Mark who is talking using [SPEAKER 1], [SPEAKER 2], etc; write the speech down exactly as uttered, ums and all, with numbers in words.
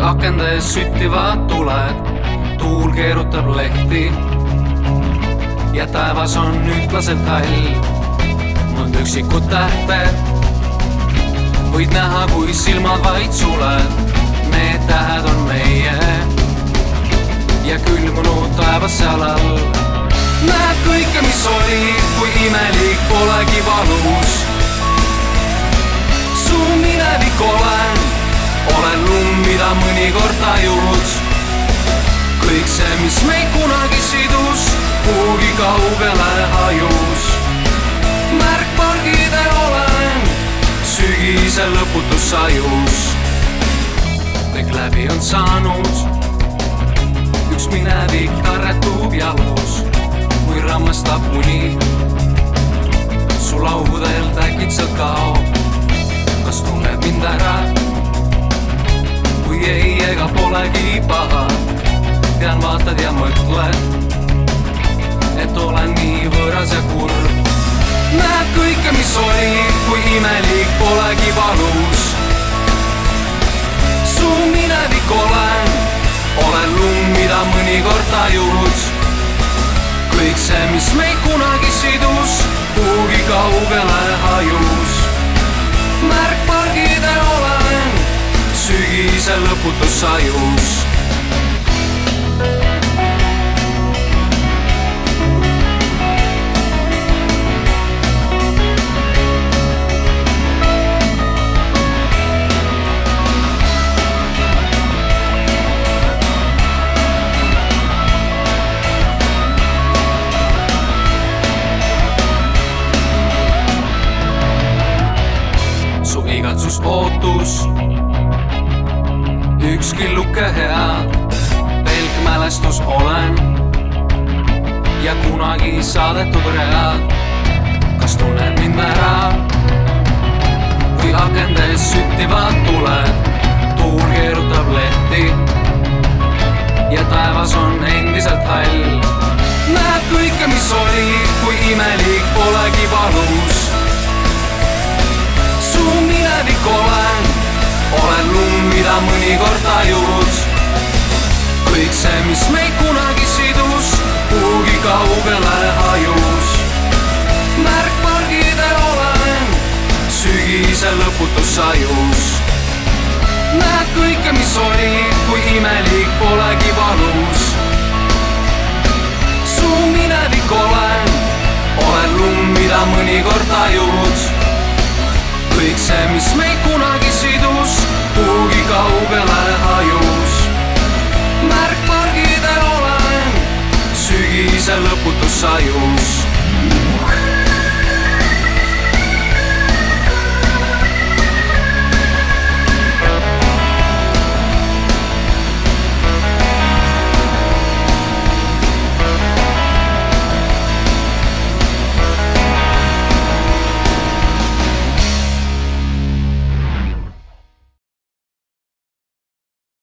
[SPEAKER 1] akende ees süttivad tuled, tuul keerutab lehti ja taevas on ühtlaselt hall. mõnd üksikud tähted võid näha, kui silmad vaid suled. Need tähed on meie ja külmunud taevas seal all. Näed kõike, mis oli, kui imelik polegi valus. Su minevik olen, olen lund, mida mõnikord tajud. Kõik see, mis meid kunagi sidus, kuhugi kaugele hajus. Märkpargide olen, sügise lõputus sajus. Kõik läbi on saanud, üks minevik tarretub jalus. Kui rammastab uni, su laudelt äkitselt kaob. Kas tunneb mind ära? Kui ei, ega polegi paha. Tean, vaatad ja mõtled, et olen nii võõras ja kurb. Näed kõike, mis oli, kui imelik polegi valus. Su minevik olen, olen lund, mida mõnikord tajud. Kõik see, mis meid kunagi sidus, kuhugi kaugele hajus. Märkpargide olen, sügise lõputus sajus. Igatsus ootus, üks killuke head, pelk mälestus olen ja kunagi saadetud read. Kas tunned mind ära? Kui akende ees süttivad tuled, tuul keerutab lehti ja taevas on endiselt hall. Näed kõike, mis oli, kui imelik polegi valus. Su minevik olen, olen lund, mida mõnikord tajud. Kõik see, mis meid kunagi sidus, kuhugi kaugele hajus. Märkpargide olen, sügise lõputus sajus. Näed kõike, mis oli, kui imelik polegi valus. Su minevik olen, olen lund, mida mõnikord tajud.